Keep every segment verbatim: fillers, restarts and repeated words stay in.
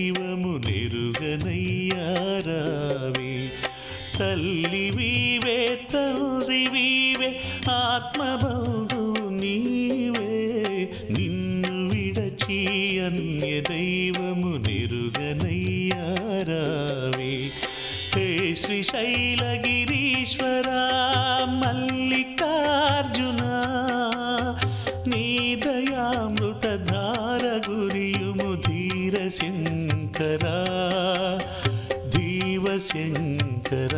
దైవము నెరుగనయ్యారావే తల్లి వీవే తండ్రి వీవే ఆత్మబంధు నీవే నిన్ను విడచి అన్య దైవము నెరుగనయ్యారావే హే శ్రీశైలగిరీశ్వర మల్లికార్జున నీ దయామృత ధార గురియుము ధీర శంకర ధీవ శంకర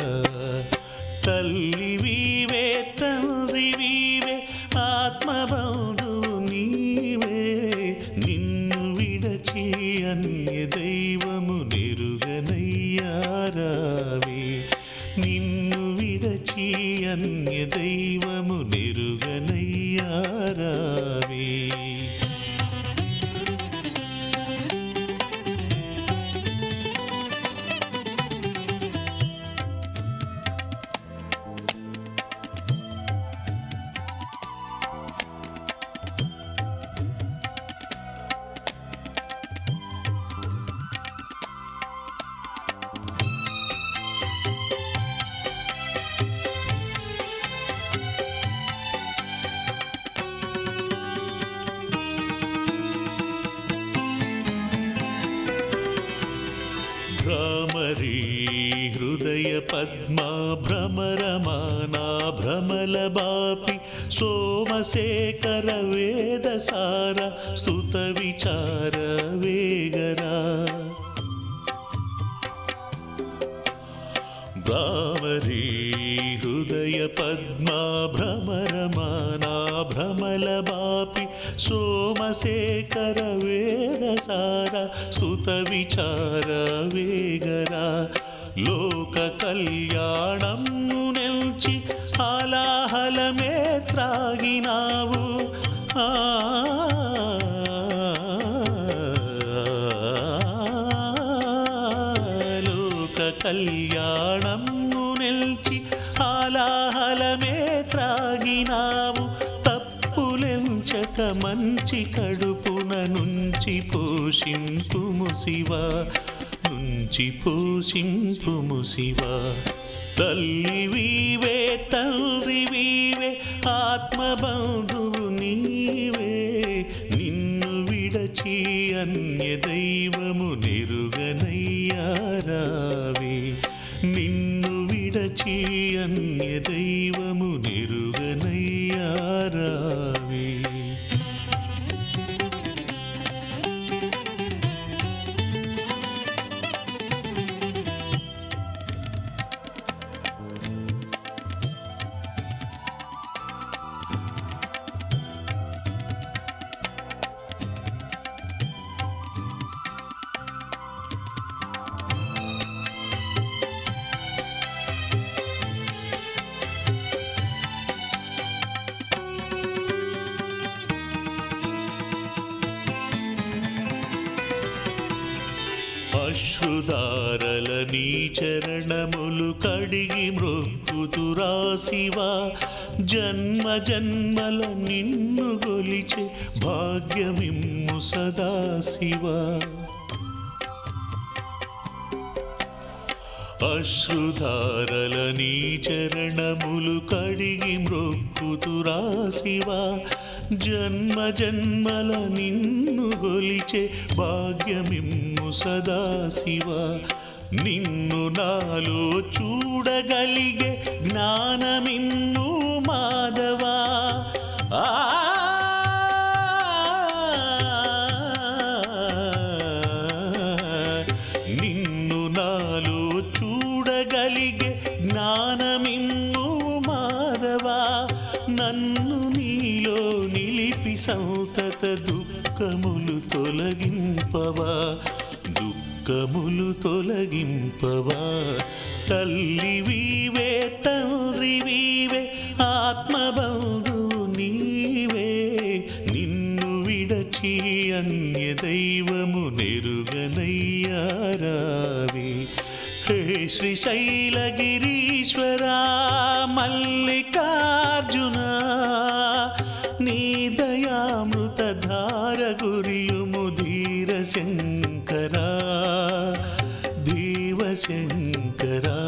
తల్లి వీవే తండ్రి వీవే ఆత్మబంధు నీవే నిన్ను విడచి అన్య దైవము నెరుగనయ్యారావే నిన్ను విడచి అన్య దైవము నెరుగనయ్యారావే భ్రమరీ హృదయ పద్మా భ్రమరమానా భ్రమల బాపి సోమశేఖర వేదసార స్తుత విచార వేగరా భ్రమరీ హృదయ పద్మా భ్రమరమానా భ్రమల బాపి సోమశేఖర వేదసార స్తుత విచార వేగరా లోక కళ్యాణం నెల్చి హాలాహలమే త్రాగినావు ఆ లోక కళ్యాణం నెల్చి హాలాహలమే త్రాగినావు తప్పులెంచక మంచి కడుపున నుంచి పోషింపుము శివ నుంచి పోషింపుము శివ తల్లి వీవే తండ్రి వీవే ఆత్మబంధువు నీవే నిన్ను విడచి అన్య దైవము నెరుగనయ్యారావే నిన్ను విడచి అన్య దైవము నెరుగనయ్యారావే అశ్రుధారల నీ చరణములు కడిగి మృక్కుతురా శివ జన్మ జన్మల నిన్ను గొలిచే భాగ్యమిమ్ము సదా శివ అశ్రుధారల నీ చరణములు కడిగి మృక్కుతురా శివ జన్మ జన్మల నిన్ను గొలిచే భాగ్యమిమ్ము సదా శివ నిన్ను నాలో చూడగలిగే జ్ఞానమిమ్ము మాధవా ఆ నిన్ను నాలో చూడగలిగే జ్ఞానమిమ్ము మాధవా నన్ను నీలో నిలిపి సంతత దుఃఖములు తొలగింపవా దుఃఖములు తొలగింపవా తల్లి వీవే తండ్రి వీవే ఆత్మబంధు నీవే నిన్ను విడచి అన్య దైవము నెరుగనయ్యారావే హే శ్రీశైలగిరీశ్వర మల్లికార్జున నీ దయామృత ధార గురియుము ధీర శంకరా శంకరా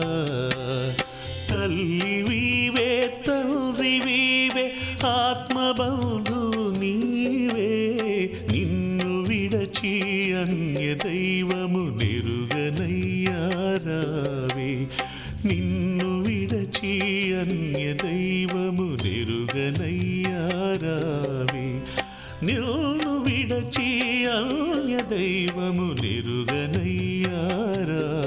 తల్లివీవే తండ్రివీవే ఆత్మబంధు నీవే నిన్ను విడచి అన్య దైవము నెరుగనయ్యారావే నిన్ను విడచి అన్య దైవము నెరుగనయ్యారావే నిన్ను విడచి అన్య దైవము నెరుగనయ్యారా